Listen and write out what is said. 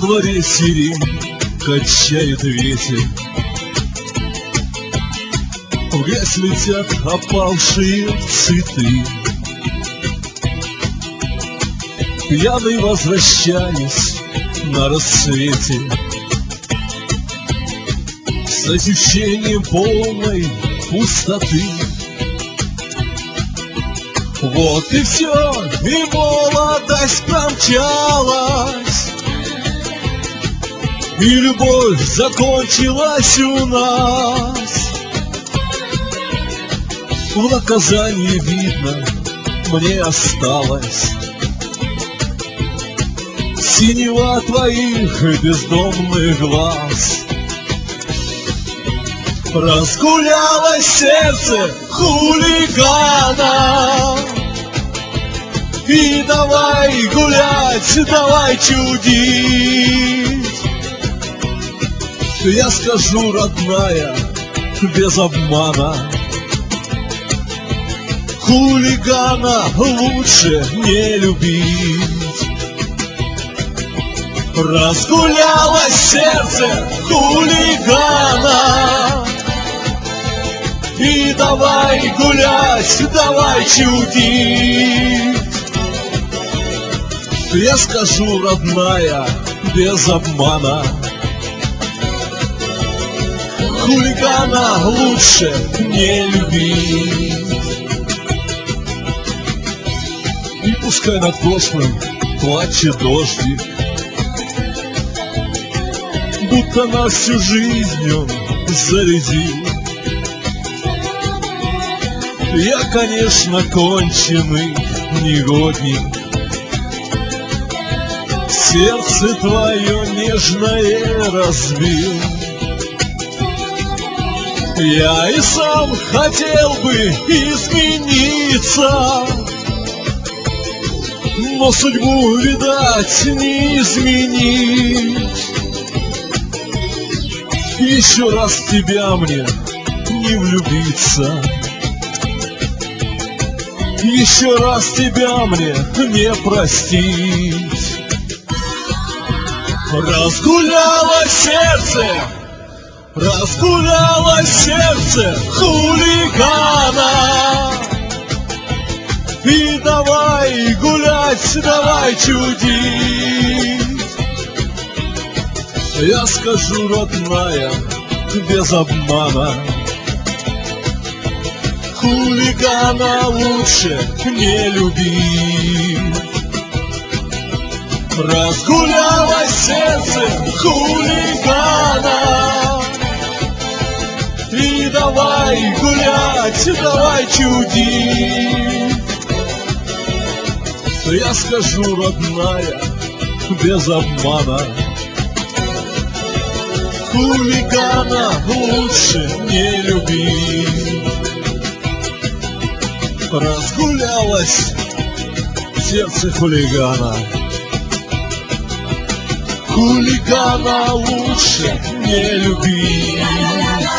дворе сирень качает ветер, в грязь летят опавшие цветы. Пьяный возвращаюсь на рассвете с ощущением полной пустоты. Вот и все, и молодость промчалась, и любовь закончилась у нас. В наказании, видно, мне осталось синева твоих бездомных глаз. Разгулялось сердце хулигана, и давай гулять, давай чудить. Я скажу, родная, без обмана, хулигана лучше не любить. Разгулялось сердце хулигана, и давай гулять, давай чудить. Я скажу, родная, без обмана, хулигана лучше не любить. И пускай над прошлым плачет дождик, будто на всю жизнь он зарядил. Я, конечно, конченый негодник, сердце твое нежное разбил. Я и сам хотел бы измениться, но судьбу, видать, не изменить. Еще раз в тебя мне не влюбиться, еще раз тебя мне не простить. Разгулялось сердце хулигана, и давай гулять, давай чудить. Я скажу, родная, без обмана, хулигана лучше не любить. Разгулялось сердце хулигана, и давай гулять, давай чудить. Я скажу, родная, без обмана, хулигана лучше не любить. Разгулялось сердце хулигана, хулигана лучше не любить.